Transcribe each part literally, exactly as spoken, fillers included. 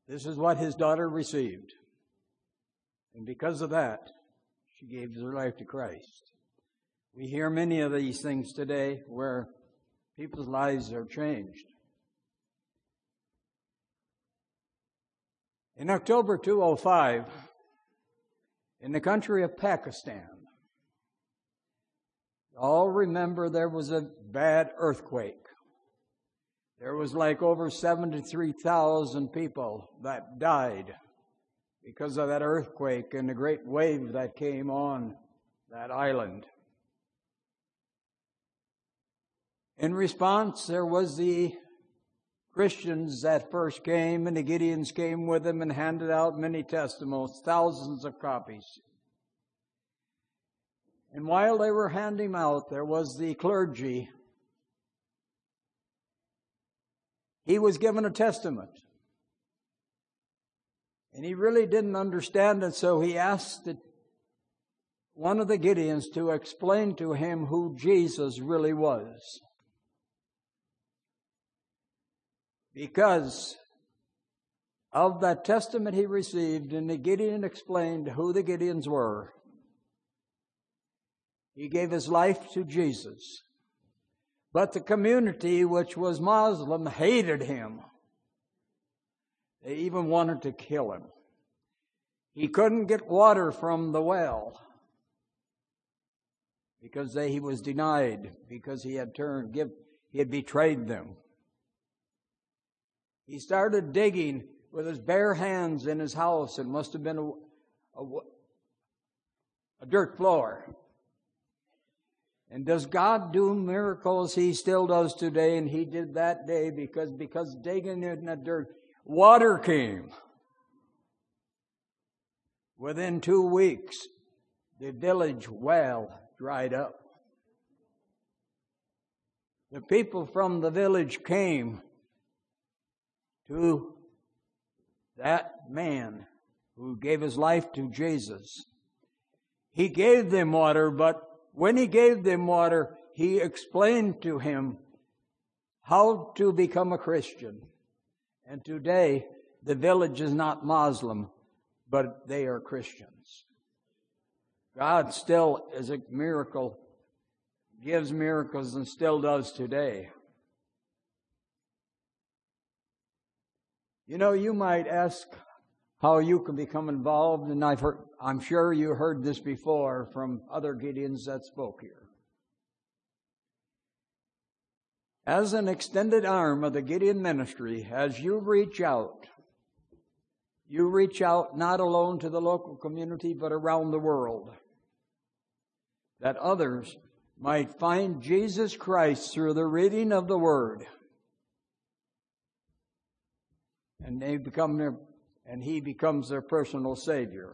This is what his daughter received. And because of that, she gave her life to Christ. We hear many of these things today where people's lives are changed. In October two thousand five, in the country of Pakistan, all remember there was a bad earthquake. There was like over seventy-three thousand people that died because of that earthquake and the great wave that came on that island. In response, there was the Christians that first came, and the Gideons came with them and handed out many testimonies, thousands of copies. And while they were handing out, there was the clergy. He was given a testament. And he really didn't understand it, so he asked the, one of the Gideons to explain to him who Jesus really was. Because of that testament he received, and the Gideon explained who the Gideons were, he gave his life to Jesus. But the community, which was Muslim, hated him. They even wanted to kill him. He couldn't get water from the well because they, he was denied, because he had turned, give, he had betrayed them. He started digging with his bare hands in his house. It must have been a, a, a dirt floor. And does God do miracles? He still does today, and he did that day because, because digging in the dirt, water came. Within two weeks, the village well dried up. The people from the village came to that man who gave his life to Jesus. He gave them water, but when he gave them water, he explained to him how to become a Christian. And today, the village is not Muslim, but they are Christians. God still is a miracle, gives miracles, and still does today. You know, you might ask how you can become involved, and I've heard, I'm sure you heard this before from other Gideons that spoke here. As an extended arm of the Gideon ministry, as you reach out, you reach out not alone to the local community, but around the world, that others might find Jesus Christ through the reading of the Word, and they become their, and He becomes their personal Savior.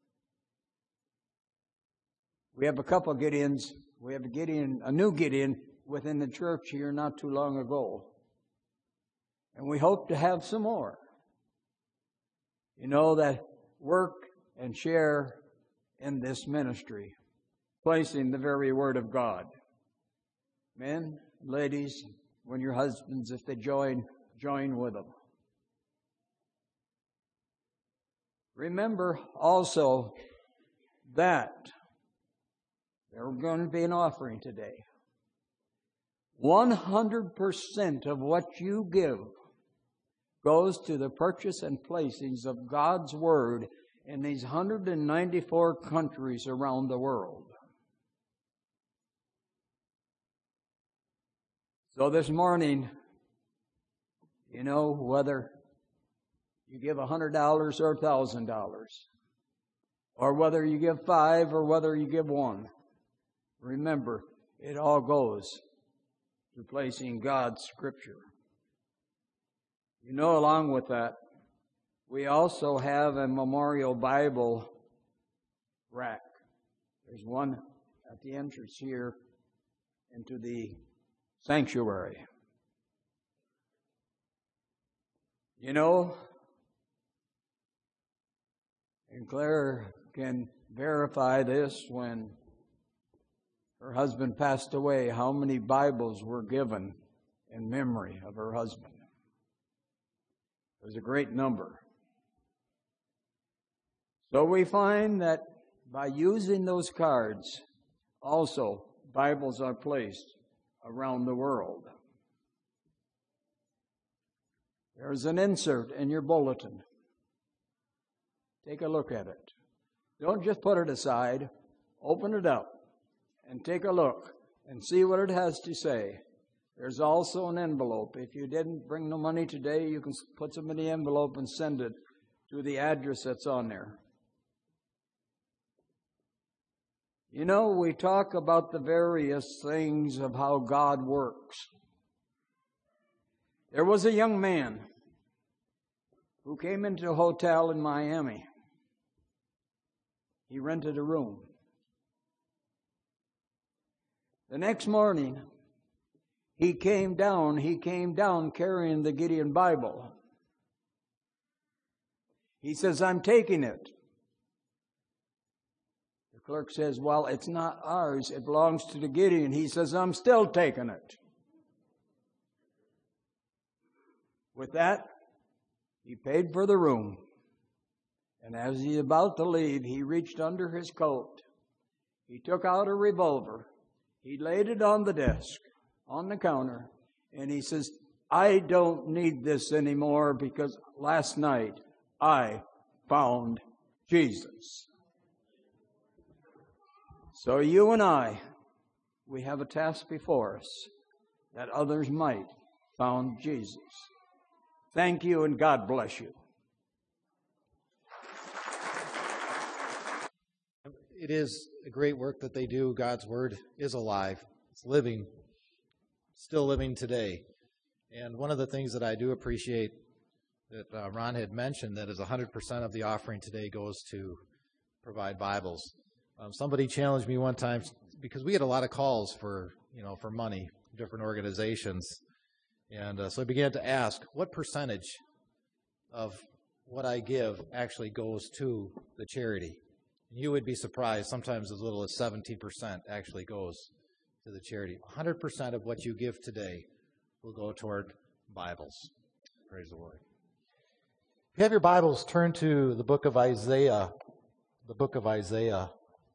We have a couple of Gideons. We have a Gideon, a new Gideon within the church here not too long ago, and we hope to have some more. You know, that work and share in this ministry, placing the very Word of God. Men, ladies, when your husbands, if they join, join with them. Remember also that there's going to be an offering today. one hundred percent of what you give goes to the purchase and placings of God's Word in these one hundred ninety-four countries around the world. So this morning, you know, whether you give one hundred dollars or one thousand dollars, or whether you give five or whether you give one, remember, it all goes to placing God's Scripture. You know, along with that, we also have a memorial Bible rack. There's one at the entrance here into the sanctuary. You know, and Claire can verify this, when her husband passed away, how many Bibles were given in memory of her husband. It was a great number. So we find that by using those cards, also Bibles are placed around the world. There's an insert in your bulletin. Take a look at it. Don't just put it aside. Open it up and take a look and see what it has to say. There's also an envelope. If you didn't bring no money today, you can put some in the envelope and send it to the address that's on there. You know, we talk about the various things of how God works. There was a young man who came into a hotel in Miami. He rented a room. The next morning, he came down, he came down carrying the Gideon Bible. He says, "I'm taking it." The clerk says, "Well, it's not ours, it belongs to the Gideon." He says, "I'm still taking it." With that, he paid for the room. And as he's about to leave, he reached under his coat. He took out a revolver. He laid it on the desk, on the counter, and he says, "I don't need this anymore because last night I found Jesus." So you and I, we have a task before us that others might found Jesus. Thank you and God bless you. It is a great work that they do. God's Word is alive. It's living, still living today. And one of the things that I do appreciate that uh, Ron had mentioned, that is one hundred percent of the offering today goes to provide Bibles. Um, somebody challenged me one time, because we had a lot of calls for, you know, for money, different organizations. And uh, so I began to ask, what percentage of what I give actually goes to the charity? You would be surprised, sometimes as little as seventeen percent actually goes to the charity. one hundred percent of what you give today will go toward Bibles. Praise the Lord. If you have your Bibles, turn to the book of Isaiah. The book of Isaiah.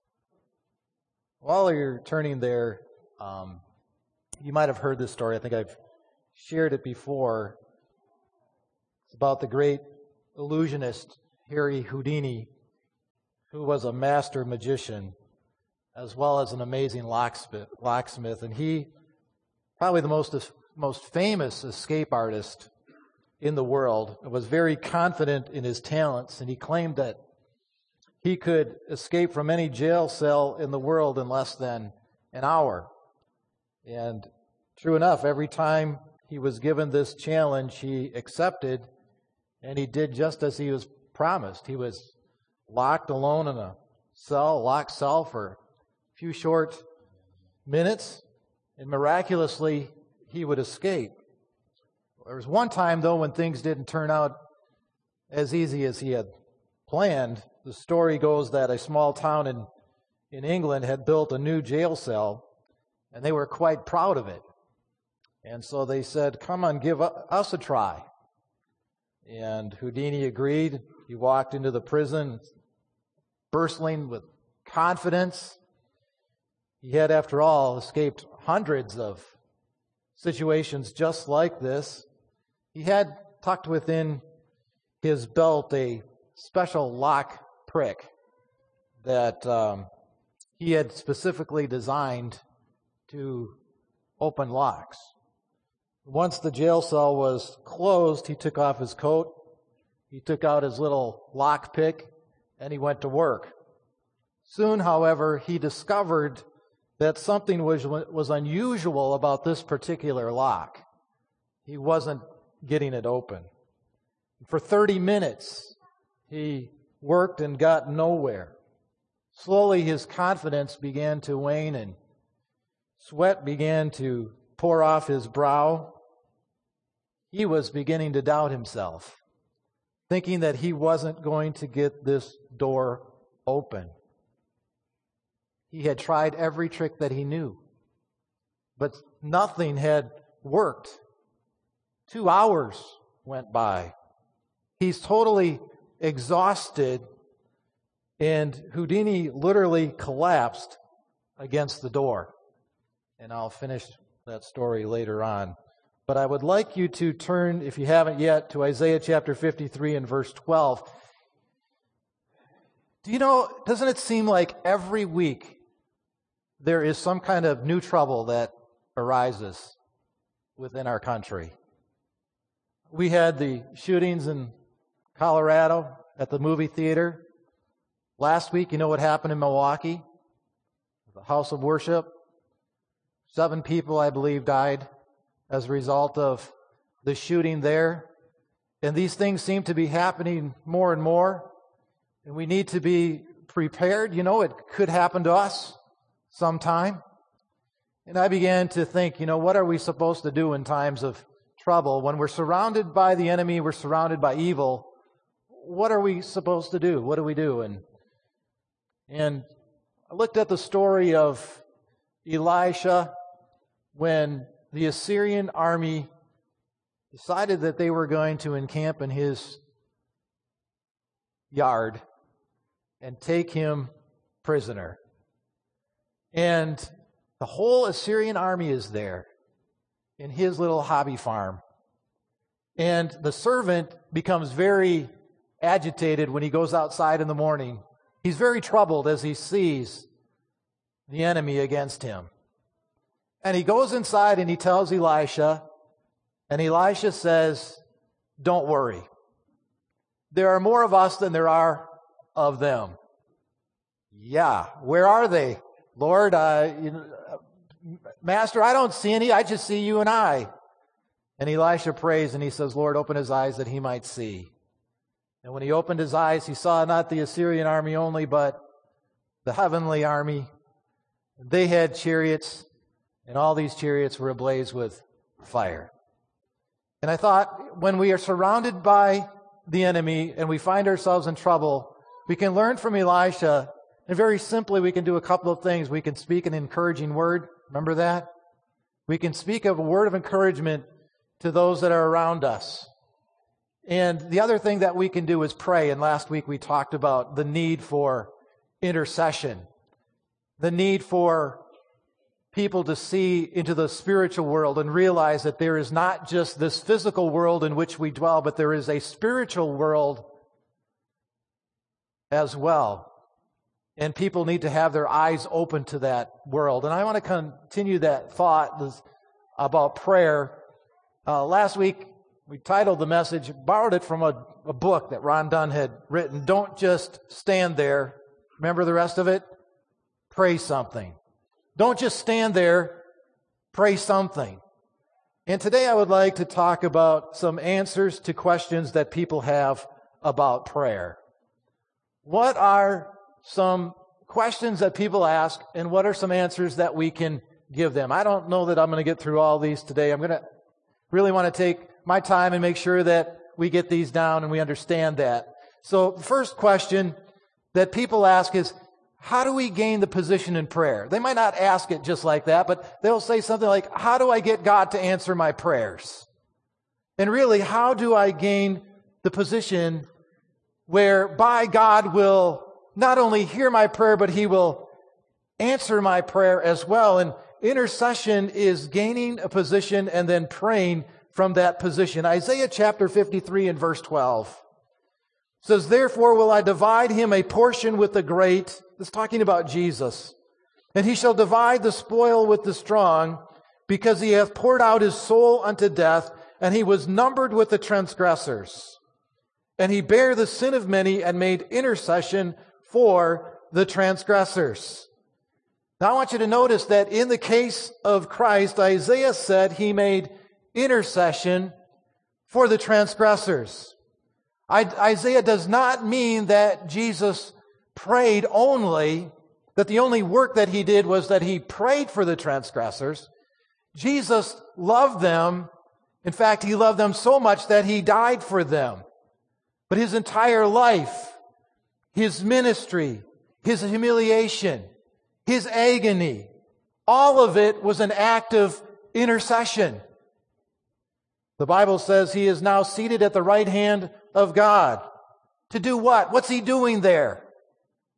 While you're turning there, um, you might have heard this story. I think I've shared it before. It's about the great illusionist Harry Houdini, who was a master magician, as well as an amazing locksmith. locksmith. And he, probably the most, most famous escape artist in the world, was very confident in his talents, and he claimed that he could escape from any jail cell in the world in less than an hour. And true enough, every time he was given this challenge, he accepted, and he did just as he was promised. He was locked alone in a cell, locked cell for a few short minutes, and miraculously he would escape. There was one time, though, when things didn't turn out as easy as he had planned. The story goes that a small town in, in England had built a new jail cell, and they were quite proud of it. And so they said, "Come on, give us a try." And Houdini agreed. He walked into the prison, bristling with confidence. He had, after all, escaped hundreds of situations just like this. He had tucked within his belt a special lock prick that um, he had specifically designed to open locks. Once the jail cell was closed, he took off his coat, he took out his little lock pick, and he went to work. Soon, however, he discovered that something was, was unusual about this particular lock. He wasn't getting it open. For thirty minutes, he worked and got nowhere. Slowly, his confidence began to wane, and sweat began to pour off his brow. He was beginning to doubt himself, thinking that he wasn't going to get this door open. He had tried every trick that he knew, but nothing had worked. Two hours went by. He's totally exhausted, And Houdini literally collapsed against the door. And I'll finish that story later on. But I would like you to turn, if you haven't yet, to Isaiah chapter fifty-three and verse twelve. Do you know, doesn't it seem like every week there is some kind of new trouble that arises within our country? We had the shootings in Colorado at the movie theater. Last week, you know what happened in Milwaukee? The house of worship. Seven people, I believe, died as a result of the shooting there. And these things seem to be happening more and more. And we need to be prepared. You know, it could happen to us sometime. And I began to think, you know, what are we supposed to do in times of trouble? When we're surrounded by the enemy, we're surrounded by evil, what are we supposed to do? What do we do? And, and I looked at the story of Elisha when the Assyrian army decided that they were going to encamp in his yard and take him prisoner. And the whole Assyrian army is there in his little hobby farm. And the servant becomes very agitated when he goes outside in the morning. He's very troubled as he sees the enemy against him. And he goes inside and he tells Elisha, and Elisha says, "Don't worry. There are more of us than there are of them." Yeah, where are they? Lord, uh, you know, Master, I don't see any. I just see you and I. And Elisha prays and he says, "Lord, open his eyes that he might see." And when he opened his eyes, he saw not the Assyrian army only, but the heavenly army. They had chariots, and all these chariots were ablaze with fire. And I thought, when we are surrounded by the enemy and we find ourselves in trouble, we can learn from Elisha, and very simply we can do a couple of things. We can speak an encouraging word. Remember that? We can speak of a word of encouragement to those that are around us. And the other thing that we can do is pray. And last week we talked about the need for intercession, the need for people to see into the spiritual world and realize that there is not just this physical world in which we dwell, but there is a spiritual world as well. And people need to have their eyes open to that world. And I want to continue that thought about prayer. Uh, last week, we titled the message, borrowed it from a, a book that Ron Dunn had written, "Don't Just Stand There." Remember the rest of it? Pray something. Don't just stand there, pray something. And today I would like to talk about some answers to questions that people have about prayer. What are some questions that people ask, and what are some answers that we can give them? I don't know that I'm going to get through all these today. I'm going to really want to take my time and make sure that we get these down and we understand that. So the first question that people ask is, how do we gain the position in prayer? They might not ask it just like that, but they'll say something like, how do I get God to answer my prayers? And really, how do I gain the position whereby God will not only hear my prayer, but He will answer my prayer as well? And intercession is gaining a position and then praying from that position. Isaiah chapter fifty-three and verse twelve says, "Therefore will I divide him a portion with the great." It's talking about Jesus. "And he shall divide the spoil with the strong, because he hath poured out his soul unto death, and he was numbered with the transgressors. And he bare the sin of many, and made intercession for the transgressors." Now I want you to notice that in the case of Christ, Isaiah said he made intercession for the transgressors. I, Isaiah does not mean that Jesus prayed only, that the only work that he did was that he prayed for the transgressors. Jesus loved them. In fact, he loved them so much that he died for them. But his entire life, his ministry, his humiliation, his agony, all of it was an act of intercession. The Bible says he is now seated at the right hand of God. To do what? What's he doing there?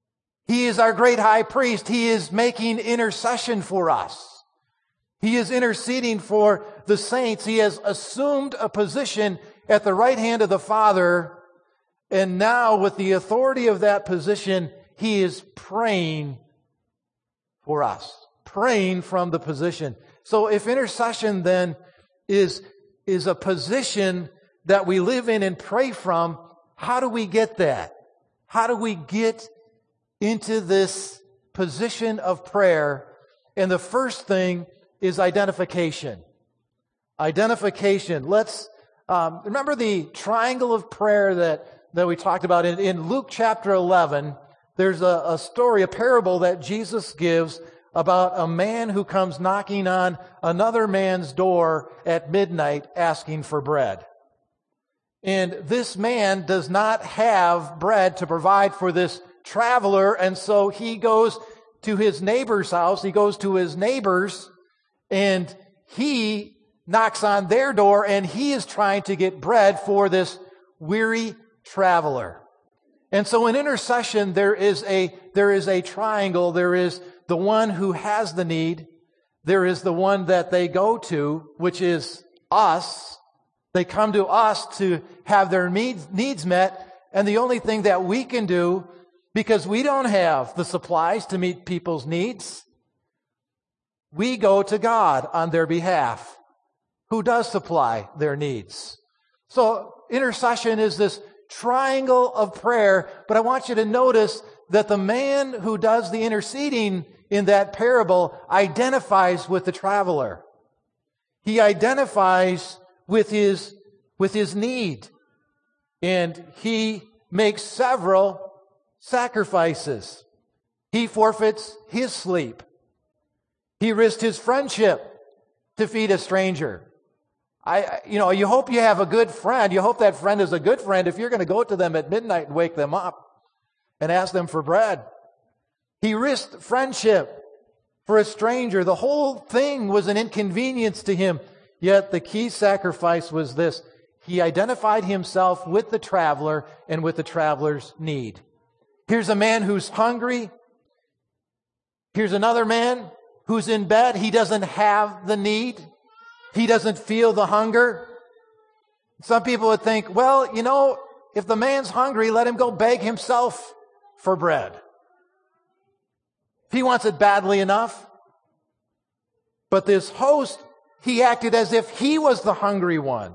He is our great high priest. He is making intercession for us. He is interceding for the saints. He has assumed a position at the right hand of the Father. And now, with the authority of that position, He is praying for us. Praying from the position. So if intercession then is, is a position that we live in and pray from, how do we get that? How do we get into this position of prayer? And the first thing is identification. Identification. Let's um, remember the triangle of prayer that, that we talked about in, in Luke chapter eleven. There's a, a story, a parable that Jesus gives about a man who comes knocking on another man's door at midnight asking for bread. And this man does not have bread to provide for this traveler, and so he goes to his neighbor's house. He goes to his neighbor's, and he knocks on their door, and he is trying to get bread for this weary traveler. And so in intercession, there is a, there is a triangle. There is the one who has the need. There is the one that they go to, which is us. They come to us to have their needs, needs met. And the only thing that we can do, because we don't have the supplies to meet people's needs, we go to God on their behalf, who does supply their needs. So intercession is this triangle of prayer, but I want you to notice that the man who does the interceding in that parable identifies with the traveler. He identifies with his, with his need. And he makes several sacrifices. He forfeits his sleep. He risked his friendship to feed a stranger. I, you know, you hope you have a good friend. You hope that friend is a good friend if you're going to go to them at midnight and wake them up and ask them for bread. He risked friendship for a stranger. The whole thing was an inconvenience to him. Yet the key sacrifice was this. He identified himself with the traveler and with the traveler's need. Here's a man who's hungry. Here's another man who's in bed. He doesn't have the need. He doesn't feel the hunger. Some people would think, well, you know, if the man's hungry, let him go beg himself for bread. If he wants it badly enough. But this host, he acted as if he was the hungry one.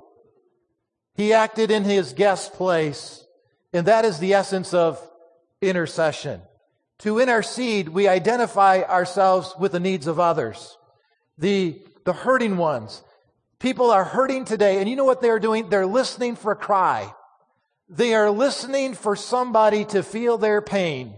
He acted in his guest's place. And that is the essence of intercession. To intercede, we identify ourselves with the needs of others. The, the hurting ones. People are hurting today, and you know what they're doing? They're listening for a cry. They are listening for somebody to feel their pain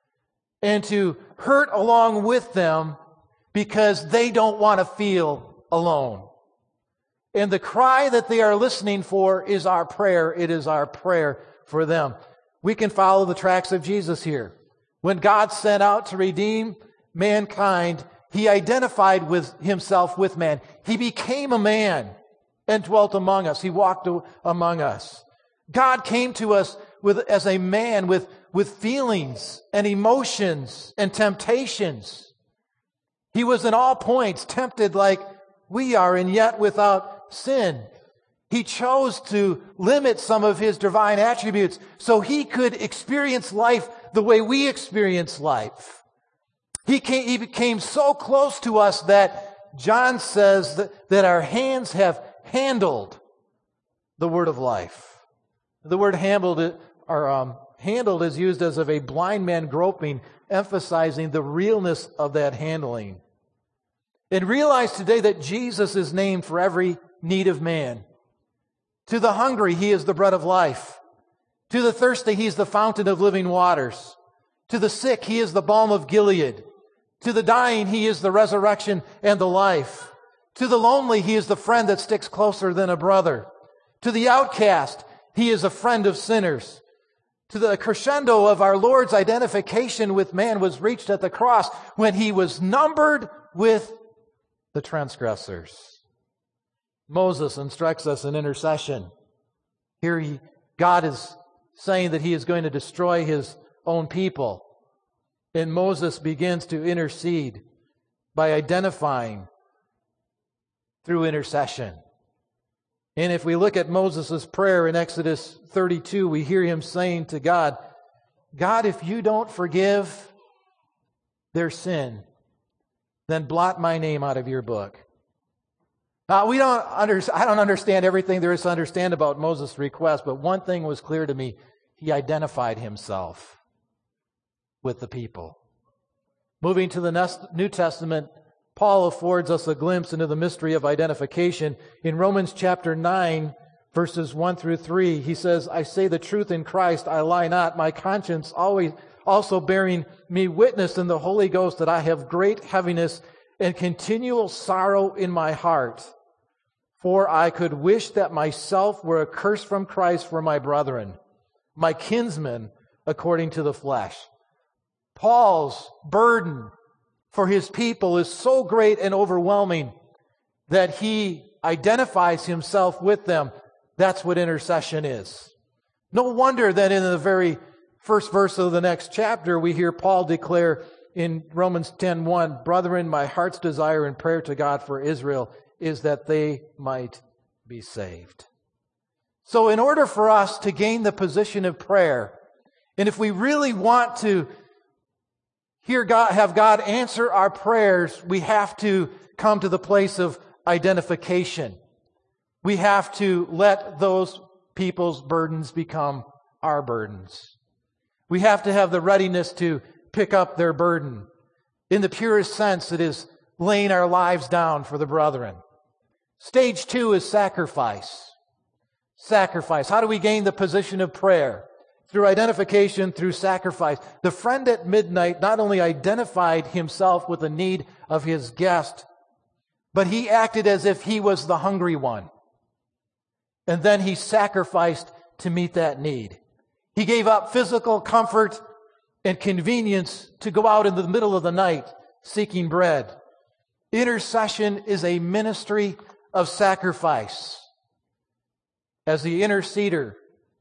and to hurt along with them because they don't want to feel alone. And the cry that they are listening for is our prayer. It is our prayer for them. We can follow the tracks of Jesus here. When God set out to redeem mankind, He identified with Himself with man. He became a man and dwelt among us. He walked among us. God came to us with, as a man with, with feelings and emotions and temptations. He was in all points tempted like we are, and yet without sin. He chose to limit some of His divine attributes so He could experience life the way we experience life. He, came, he became so close to us that John says that, that our hands have handled the word of life. The word handled, or, um, handled is used as of a blind man groping, emphasizing the realness of that handling. And realize today that Jesus is named for every need of man. To the hungry, He is the bread of life. To the thirsty, He is the fountain of living waters. To the sick, He is the balm of Gilead. To the dying, He is the resurrection and the life. To the lonely, He is the friend that sticks closer than a brother. To the outcast, He is a friend of sinners. To the crescendo of our Lord's identification with man was reached at the cross when He was numbered with the transgressors. Moses instructs us in intercession. Here he, God is saying that He is going to destroy His own people. And Moses begins to intercede by identifying through intercession. And if we look at Moses' prayer in Exodus thirty-two, we hear him saying to God, God, if you don't forgive their sin, then blot my name out of your book. Now, we don't under, I don't understand everything there is to understand about Moses' request, but one thing was clear to me. He identified himself with the people. Moving to the New Testament, Paul affords us a glimpse into the mystery of identification. In Romans chapter nine, verses one through three, he says, I say the truth in Christ, I lie not. My conscience always also bearing me witness in the Holy Ghost that I have great heaviness and continual sorrow in my heart. For I could wish that myself were accursed from Christ for my brethren, my kinsmen according to the flesh. Paul's burden for his people is so great and overwhelming that he identifies himself with them. That's what intercession is. No wonder that in the very first verse of the next chapter, we hear Paul declare in Romans ten one, Brethren, my heart's desire and prayer to God for Israel is that they might be saved. So in order for us to gain the position of prayer, and if we really want to hear God, have God answer our prayers, we have to come to the place of identification. We have to let those people's burdens become our burdens. We have to have the readiness to pick up their burden. In the purest sense, it is laying our lives down for the brethren. Stage two is sacrifice. Sacrifice. How do we gain the position of prayer? Through identification, through sacrifice. The friend at midnight not only identified himself with the need of his guest, but he acted as if he was the hungry one. And then he sacrificed to meet that need. He gave up physical comfort and convenience to go out in the middle of the night seeking bread. Intercession is a ministry of sacrifice. As the interceder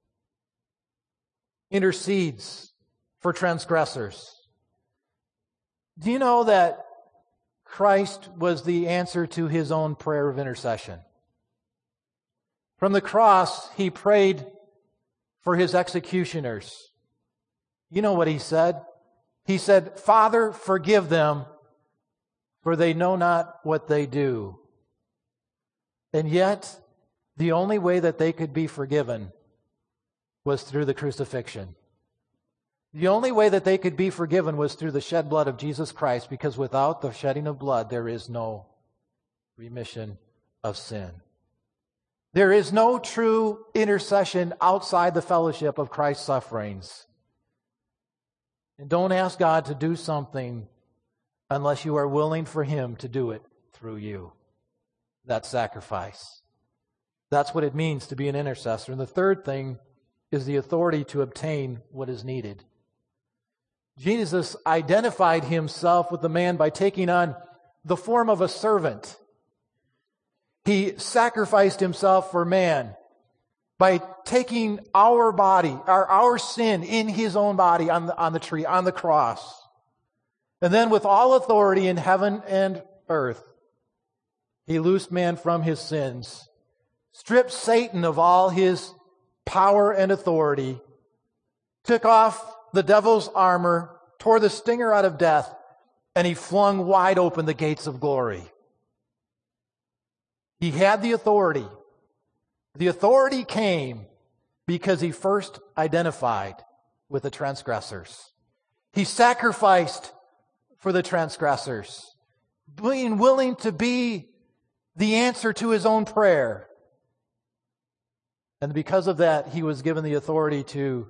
intercedes for transgressors. Do you know that Christ was the answer to his own prayer of intercession? From the cross, he prayed for his executioners. You know what he said? He said, Father, forgive them, for they know not what they do. And yet, the only way that they could be forgiven was through the crucifixion. The only way that they could be forgiven was through the shed blood of Jesus Christ, because without the shedding of blood, there is no remission of sin. There is no true intercession outside the fellowship of Christ's sufferings. And don't ask God to do something unless you are willing for Him to do it through you. That's sacrifice. That's what it means to be an intercessor. And the third thing is the authority to obtain what is needed. Jesus identified himself with the man by taking on the form of a servant. He sacrificed himself for man by taking our body, our, our sin in his own body on the, on the tree, on the cross. And then with all authority in heaven and earth, he loosed man from his sins, stripped Satan of all his power and authority, took off the devil's armor, tore the stinger out of death, and he flung wide open the gates of glory. He had the authority. The authority came because he first identified with the transgressors. He sacrificed for the transgressors, being willing to be the answer to his own prayer. And because of that, he was given the authority to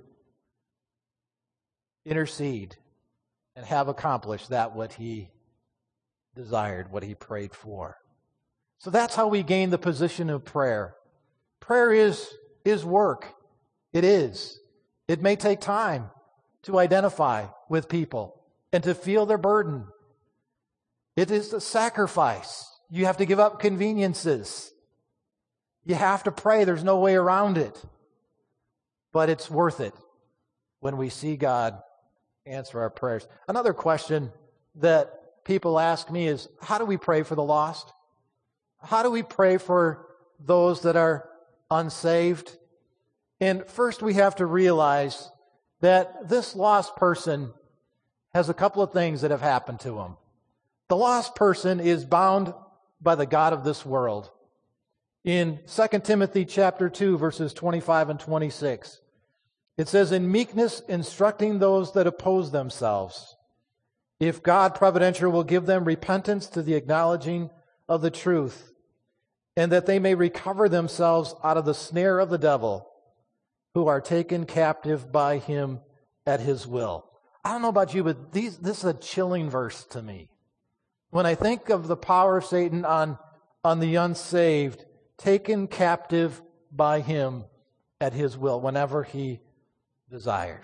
intercede and have accomplished that what he desired, what he prayed for. So that's how we gain the position of prayer. Prayer is, is work. It is. It may take time to identify with people and to feel their burden. It is a sacrifice. You have to give up conveniences. You have to pray. There's no way around it. But it's worth it when we see God answer our prayers. Another question that people ask me is, how do we pray for the lost? How do we pray for those that are unsaved? And first we have to realize that this lost person has a couple of things that have happened to him. The lost person is bound by the god of this world. In Second Timothy chapter two, verses twenty-five and twenty-six, it says, in meekness instructing those that oppose themselves, if God providential will give them repentance to the acknowledging of the truth, and that they may recover themselves out of the snare of the devil, who are taken captive by him at his will. I don't know about you, but these, this is a chilling verse to me. When I think of the power of Satan on, on the unsaved, taken captive by him at his will, whenever he desires.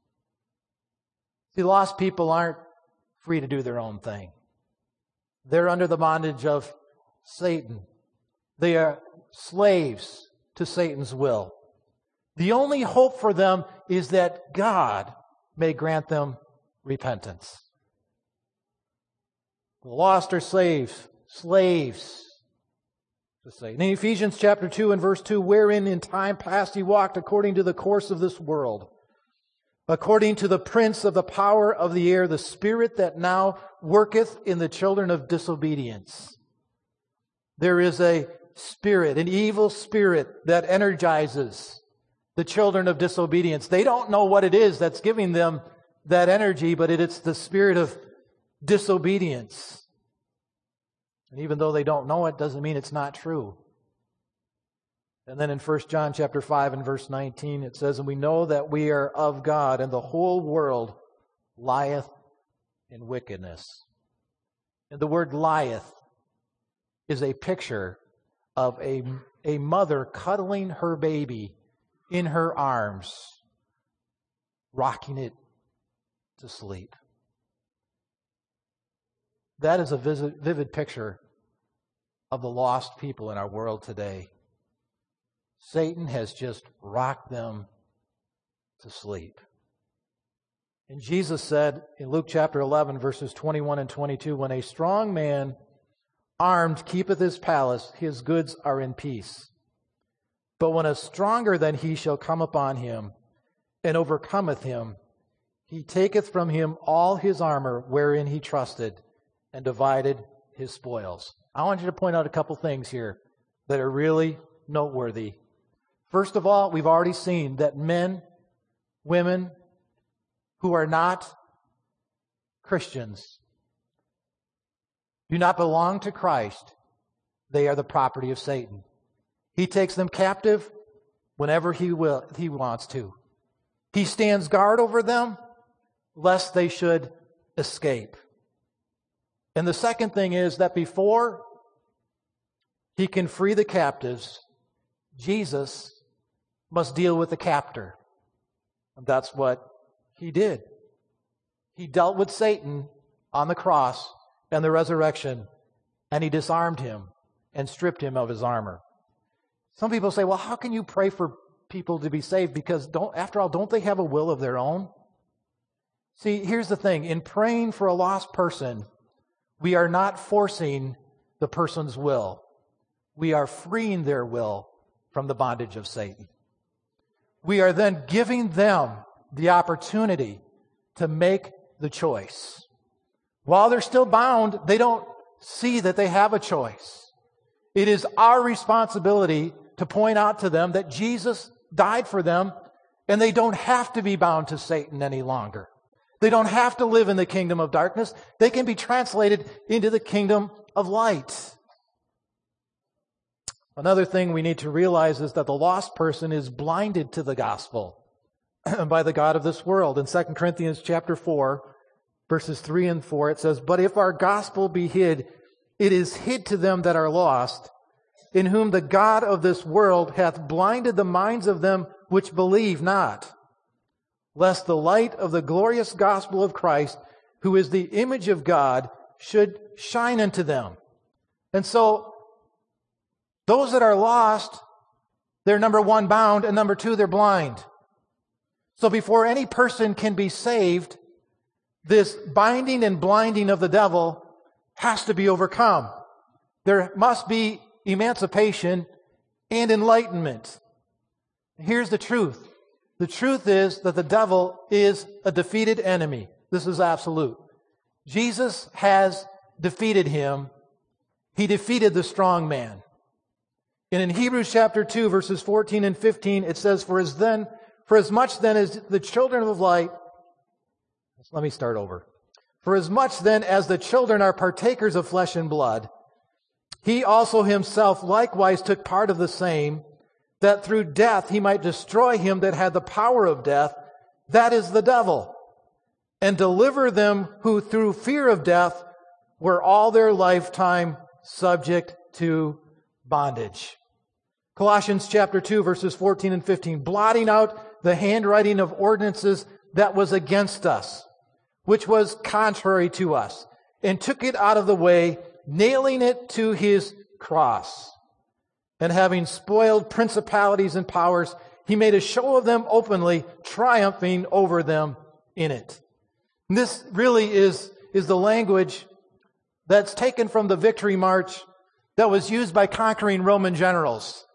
See, lost people aren't free to do their own thing. They're under the bondage of Satan. They are slaves to Satan's will. The only hope for them is that God may grant them repentance. The lost are slaves, slaves to Satan. In Ephesians chapter two and verse two, wherein in time past he walked according to the course of this world, according to the prince of the power of the air, the spirit that now worketh in the children of disobedience. There is a spirit, an evil spirit that energizes the children of disobedience. They don't know what it is that's giving them that energy, but it's the spirit of disobedience. And even though they don't know it, doesn't mean it's not true. And then in First John chapter five and verse nineteen, it says, and we know that we are of God, and the whole world lieth in wickedness. And the word lieth is a picture of a, a mother cuddling her baby in her arms, rocking it to sleep. That is a vivid, vivid picture of the lost people in our world today. Satan has just rocked them to sleep. And Jesus said in Luke chapter eleven, verses twenty-one and twenty-two, when a strong man armed keepeth his palace, his goods are in peace. But when a stronger than he shall come upon him, and overcometh him, he taketh from him all his armor wherein he trusted, and divided his spoils. I want you to point out a couple things here that are really noteworthy. First of all, we've already seen that men, women who are not Christians, do not belong to Christ. They are the property of Satan. He takes them captive whenever he will, he wants to. He stands guard over them, lest they should escape. And the second thing is that before he can free the captives, Jesus must deal with the captor. And that's what he did. He dealt with Satan on the cross and the resurrection, and he disarmed him and stripped him of his armor. Some people say, well, how can you pray for people to be saved? Because don't, after all, don't they have a will of their own? See, here's the thing. In praying for a lost person, we are not forcing the person's will. We are freeing their will from the bondage of Satan. We are then giving them the opportunity to make the choice. While they're still bound, they don't see that they have a choice. It is our responsibility to point out to them that Jesus died for them, and they don't have to be bound to Satan any longer. They don't have to live in the kingdom of darkness. They can be translated into the kingdom of light. Another thing we need to realize is that the lost person is blinded to the gospel by the god of this world. In Second Corinthians chapter four, verses three and four, it says, but if our gospel be hid, it is hid to them that are lost, in whom the god of this world hath blinded the minds of them which believe not, lest the light of the glorious gospel of Christ, who is the image of God, should shine unto them. And so, those that are lost, they're number one, bound, and number two, they're blind. So before any person can be saved, this binding and blinding of the devil has to be overcome. There must be emancipation and enlightenment. Here's the truth. The truth is that the devil is a defeated enemy. This is absolute. Jesus has defeated him. He defeated the strong man. And in Hebrews chapter two, verses fourteen and fifteen, it says, For as then, for as much then as the children of light, let me start over. For as much then as the children are partakers of flesh and blood, he also himself likewise took part of the same, that through death he might destroy him that had the power of death, that is the devil, and deliver them who through fear of death were all their lifetime subject to bondage. Colossians chapter two, verses fourteen and fifteen, blotting out the handwriting of ordinances that was against us, which was contrary to us, and took it out of the way, nailing it to his cross. And having spoiled principalities and powers, he made a show of them openly, triumphing over them in it. And this really is, is the language that's taken from the victory march that was used by conquering Roman generals.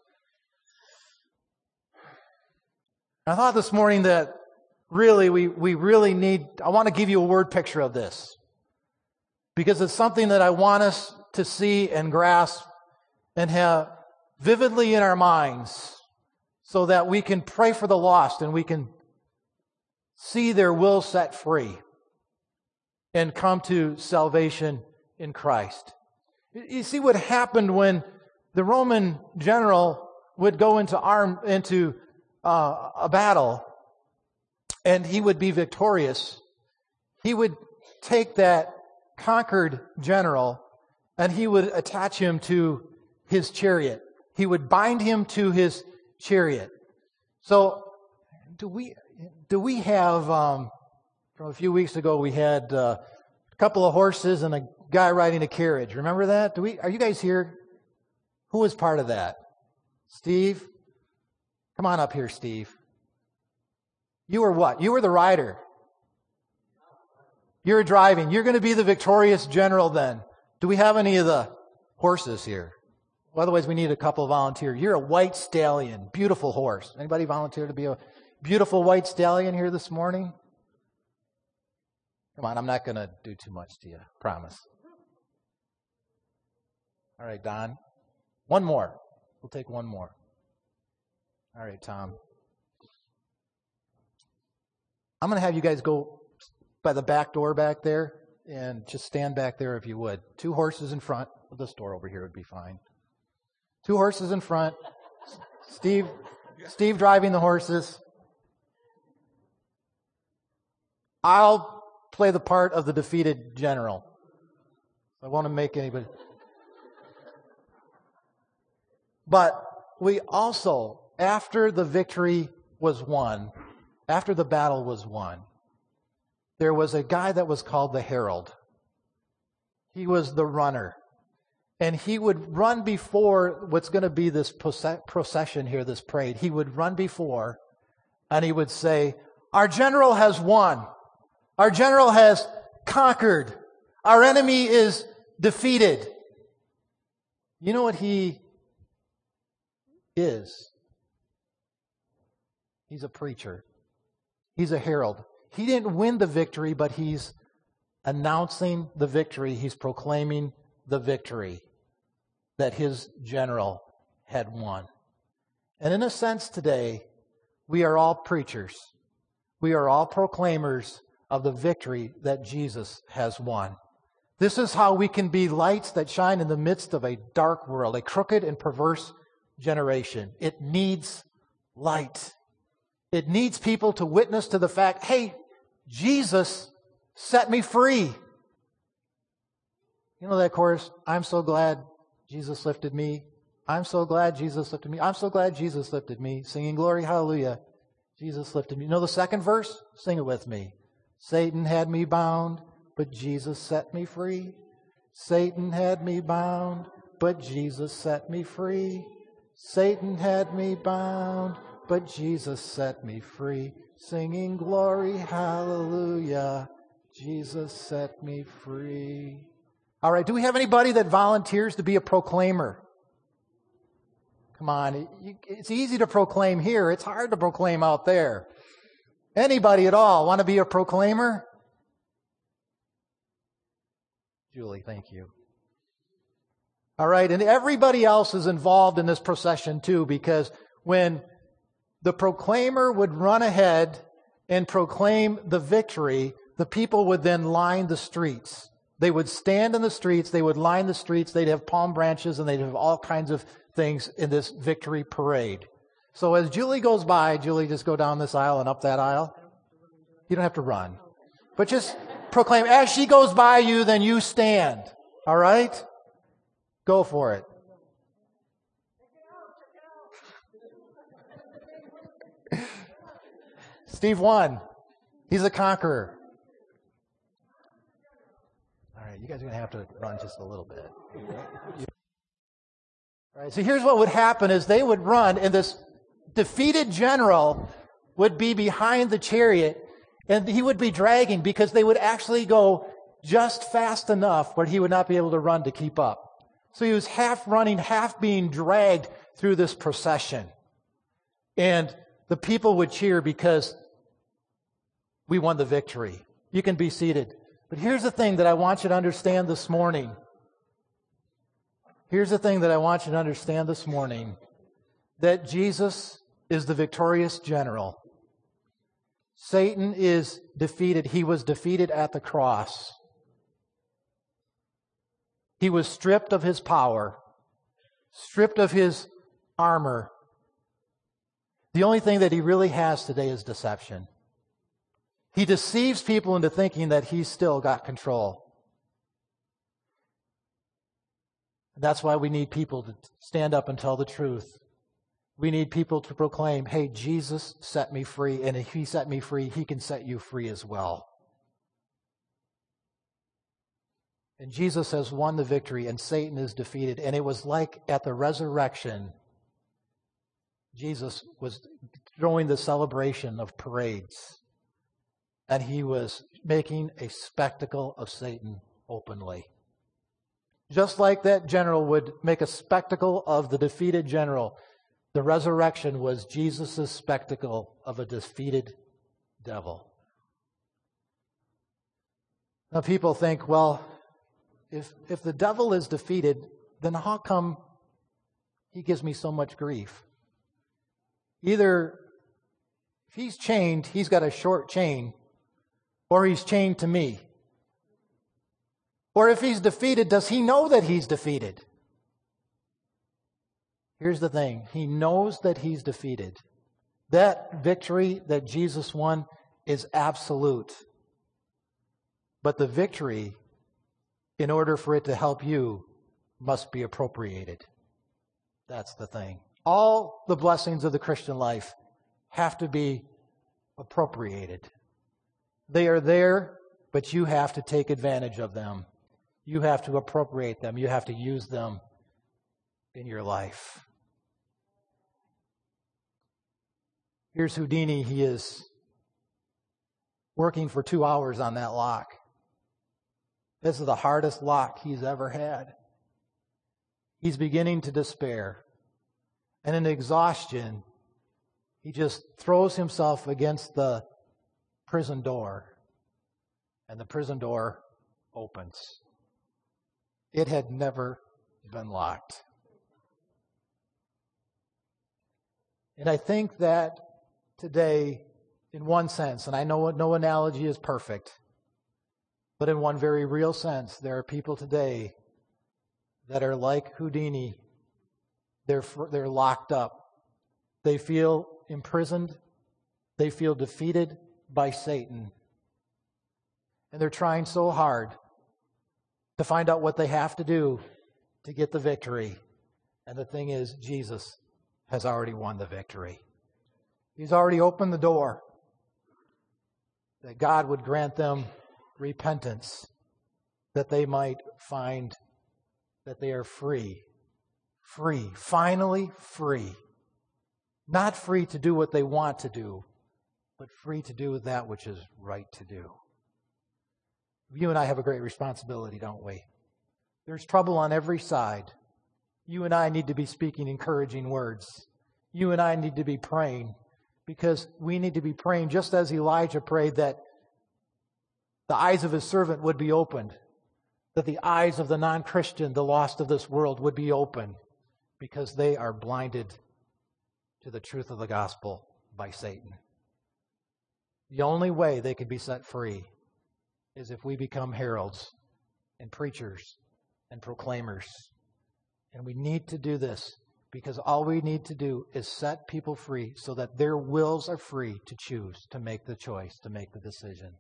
I thought this morning that really we, we really need, I want to give you a word picture of this, because it's something that I want us to see and grasp and have vividly in our minds so that we can pray for the lost and we can see their will set free and come to salvation in Christ. You see what happened when the Roman general would go into arm into uh, a battle and he would be victorious. He would take that conquered general and he would attach him to his chariot. He would bind him to his chariot. So, do we do we have? Um, from a few weeks ago, we had uh, a couple of horses and a guy riding a carriage. Remember that? Do we? Are you guys here? Who was part of that? Steve, come on up here, Steve. You were what? You were the rider. You were driving. You're going to be the victorious general then. Do we have any of the horses here? Well, otherwise, we need a couple of volunteers. You're a white stallion, beautiful horse. Anybody volunteer to be a beautiful white stallion here this morning? Come on, I'm not going to do too much to you, promise. All right, Don. One more. We'll take one more. All right, Tom. I'm going to have you guys go by the back door back there and just stand back there if you would. Two horses in front. This door over here would be fine. Two horses in front. Steve, Steve driving the horses. I'll play the part of the defeated general. I want to make anybody. But we also, after the victory was won, after the battle was won, there was a guy that was called the herald. He was the runner. And he would run before what's going to be this procession here, this parade. He would run before and he would say, our general has won. Our general has conquered. Our enemy is defeated. You know what he is? He's a preacher. He's a herald. He didn't win the victory, but he's announcing the victory. He's proclaiming the victory that his general had won. And in a sense today, we are all preachers. We are all proclaimers of the victory that Jesus has won. This is how we can be lights that shine in the midst of a dark world, a crooked and perverse generation. It needs light. It needs people to witness to the fact, hey, Jesus set me free. You know that chorus, I'm so glad Jesus lifted me. I'm so glad Jesus lifted me. I'm so glad Jesus lifted me. Singing glory, hallelujah. Jesus lifted me. You know the second verse? Sing it with me. Satan had me bound, but Jesus set me free. Satan had me bound, but Jesus set me free. Satan had me bound, but Jesus set me free. Singing glory, hallelujah. Jesus set me free. All right, do we have anybody that volunteers to be a proclaimer? Come on, it's easy to proclaim here. It's hard to proclaim out there. Anybody at all want to be a proclaimer? Julie, thank you. All right, and everybody else is involved in this procession too, because when the proclaimer would run ahead and proclaim the victory, the people would then line the streets. They would stand in the streets, they would line the streets, they'd have palm branches, and they'd have all kinds of things in this victory parade. So as Julie goes by, Julie, just go down this aisle and up that aisle. You don't have to run. But just proclaim, as she goes by you, then you stand. All right? Go for it. Steve won. He's a conqueror. All right, you guys are going to have to run just a little bit. All right, so here's what would happen is they would run, and this defeated general would be behind the chariot, and he would be dragging because they would actually go just fast enough where he would not be able to run to keep up. So he was half running, half being dragged through this procession. And the people would cheer because we won the victory. You can be seated. But here's the thing that I want you to understand this morning. Here's the thing that I want you to understand this morning. That Jesus is the victorious general. Satan is defeated. He was defeated at the cross. He was stripped of his power, stripped of his armor. The only thing that he really has today is deception. He deceives people into thinking that he's still got control. That's why we need people to stand up and tell the truth. We need people to proclaim, hey, Jesus set me free, and if he set me free, he can set you free as well. And Jesus has won the victory, and Satan is defeated. And it was like at the resurrection, Jesus was throwing the celebration of parades, and he was making a spectacle of Satan openly. Just like that general would make a spectacle of the defeated general, the resurrection was Jesus' spectacle of a defeated devil. Now people think, well, if if the devil is defeated, then how come he gives me so much grief? Either if he's chained, he's got a short chain, or he's chained to me. Or if he's defeated, does he know that he's defeated? Here's the thing. He knows that he's defeated. That victory that Jesus won is absolute. But the victory, in order for it to help you, must be appropriated. That's the thing. All the blessings of the Christian life have to be appropriated. They are there, but you have to take advantage of them. You have to appropriate them. You have to use them in your life. Here's Houdini. He is working for two hours on that lock. This is the hardest lock he's ever had. He's beginning to despair. And in exhaustion, he just throws himself against the prison door. And the prison door opens. It had never been locked. And I think that today, in one sense, and I know no analogy is perfect, but in one very real sense, there are people today that are like Houdini. They're, they're locked up. They feel imprisoned. They feel defeated by Satan. And they're trying so hard to find out what they have to do to get the victory. And the thing is, Jesus has already won the victory. He's already opened the door that God would grant them repentance, that they might find that they are free. Free. Finally free. Not free to do what they want to do, but free to do that which is right to do. You and I have a great responsibility, don't we? There's trouble on every side. You and I need to be speaking encouraging words. You and I need to be praying, because we need to be praying just as Elijah prayed that the eyes of his servant would be opened, that the eyes of the non-Christian, the lost of this world, would be open, because they are blinded to the truth of the gospel by Satan. The only way they can be set free is if we become heralds and preachers and proclaimers. And we need to do this, because all we need to do is set people free so that their wills are free to choose, to make the choice, to make the decision.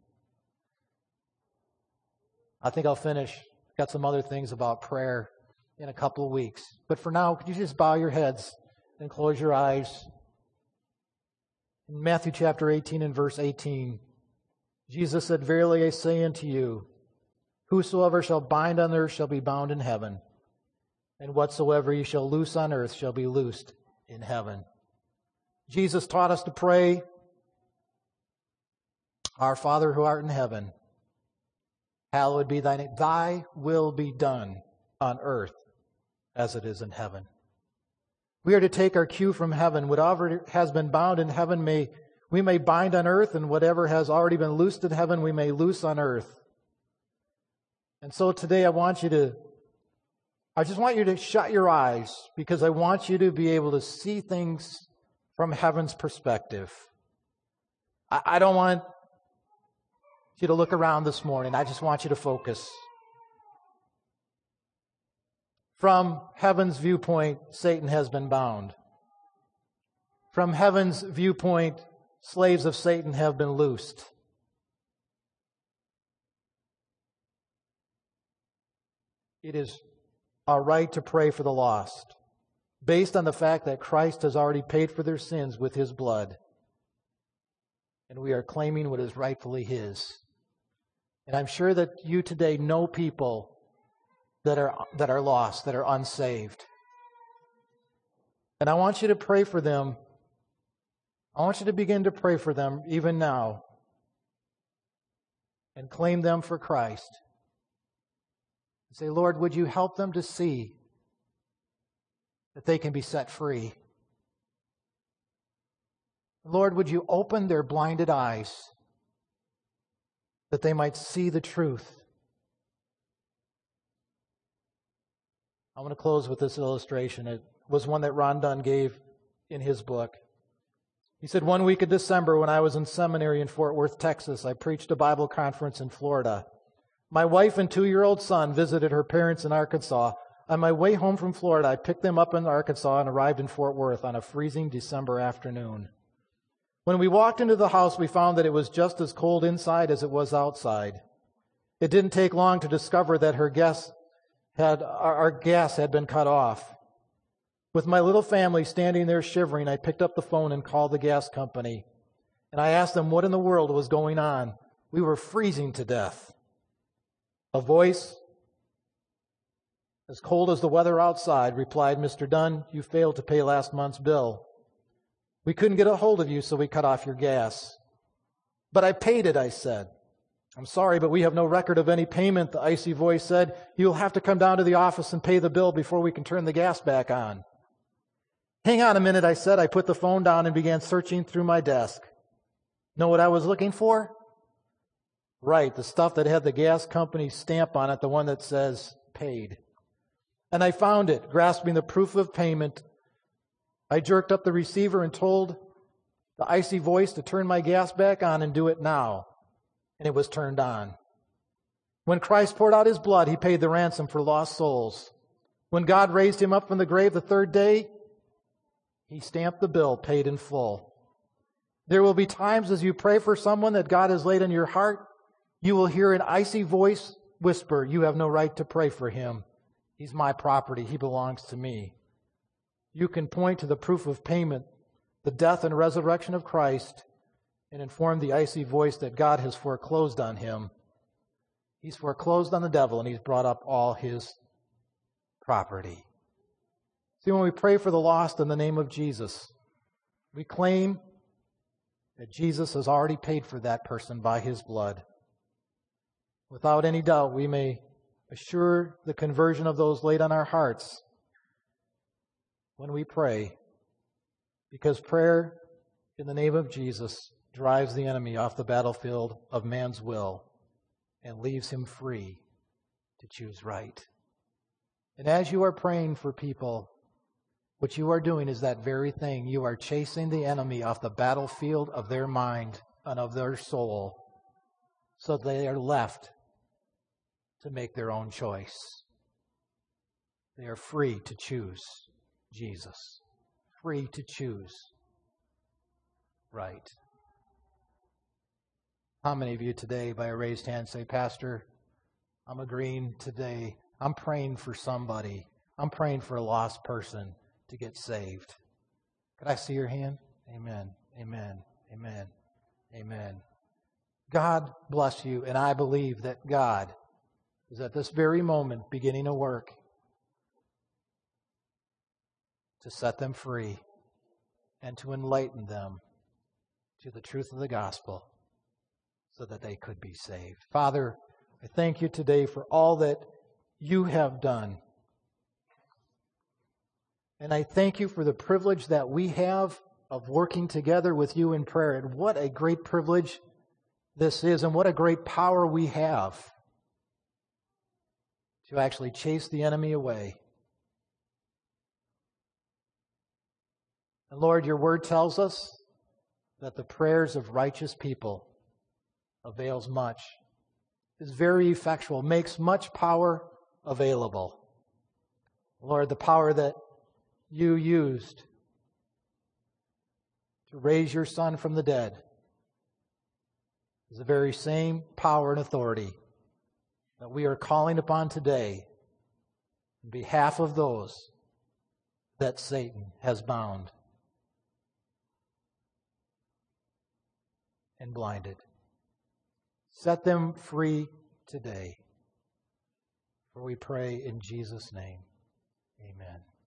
I think I'll finish. Got some other things about prayer in a couple of weeks. But for now, could you just bow your heads and close your eyes? In Matthew chapter eighteen and verse eighteen, Jesus said, "Verily I say unto you, whosoever shall bind on earth shall be bound in heaven, and whatsoever ye shall loose on earth shall be loosed in heaven." Jesus taught us to pray, "Our Father who art in heaven, hallowed be thy name. Thy will be done on earth as it is in heaven." We are to take our cue from heaven. Whatever has been bound in heaven, may we may bind on earth, and whatever has already been loosed in heaven, we may loose on earth. And so today I want you to, I just want you to shut your eyes, because I want you to be able to see things from heaven's perspective. I, I don't want you to look around this morning. I just want you to focus. From heaven's viewpoint, Satan has been bound. From heaven's viewpoint, slaves of Satan have been loosed. It is our right to pray for the lost, based on the fact that Christ has already paid for their sins with His blood, and we are claiming what is rightfully His. And I'm sure that you today know people that are that are lost, that are unsaved. And I want you to pray for them. I want you to begin to pray for them even now, and claim them for Christ. Say, "Lord, would you help them to see that they can be set free? Lord, would you open their blinded eyes that they might see the truth?" I want to close with this illustration. It was one that Ron Dunn gave in his book. He said, "One week of December, when I was in seminary in Fort Worth, Texas, I preached a Bible conference in Florida. My wife and two-year-old son visited her parents in Arkansas. On my way home from Florida, I picked them up in Arkansas and arrived in Fort Worth on a freezing December afternoon. When we walked into the house, we found that it was just as cold inside as it was outside. It didn't take long to discover that her guests had our, our gas had been cut off. With my little family standing there shivering, I picked up the phone and called the gas company. And I asked them what in the world was going on. We were freezing to death. A voice, as cold as the weather outside, replied, "Mister Dunn, you failed to pay last month's bill. We couldn't get a hold of you, so we cut off your gas." "But I paid it," I said. "I'm sorry, but we have no record of any payment," the icy voice said. "You'll have to come down to the office and pay the bill before we can turn the gas back on." "Hang on a minute," I said. I put the phone down and began searching through my desk. Know what I was looking for? Right, the stuff that had the gas company's stamp on it, the one that says paid. And I found it, grasping the proof of payment. I jerked up the receiver and told the icy voice to turn my gas back on and do it now. And it was turned on. When Christ poured out His blood, He paid the ransom for lost souls. When God raised Him up from the grave the third day, He stamped the bill paid in full. There will be times as you pray for someone that God has laid on your heart, you will hear an icy voice whisper, "You have no right to pray for him. He's my property. He belongs to me." You can point to the proof of payment, the death and resurrection of Christ, and inform the icy voice that God has foreclosed on him. He's foreclosed on the devil, and He's brought up all his property. See, when we pray for the lost in the name of Jesus, we claim that Jesus has already paid for that person by His blood. without any doubt, we may assure the conversion of those laid on our hearts when we pray, because prayer in the name of Jesus drives the enemy off the battlefield of man's will and leaves him free to choose right. And as you are praying for people, what you are doing is that very thing. You are chasing the enemy off the battlefield of their mind and of their soul, so they are left to make their own choice. They are free to choose Jesus, free to choose right. How many of you today, by a raised hand, say, Pastor, I'm agreeing today. I'm praying for somebody. I'm praying for a lost person to get saved. Could I see your hand? Amen. Amen. Amen. Amen. God bless you, and I believe that God is at this very moment beginning a work to set them free and to enlighten them to the truth of the gospel so that they could be saved. Father, I thank you today for all that you have done. And I thank you for the privilege that we have of working together with you in prayer. And what a great privilege this is, and what a great power we have to actually chase the enemy away. And Lord, your word tells us that the prayers of righteous people avails much, is very effectual, makes much power available. Lord, the power that you used to raise your Son from the dead is the very same power and authority that we are calling upon today on behalf of those that Satan has bound and blinded. Set them free today. For we pray in Jesus' name. Amen.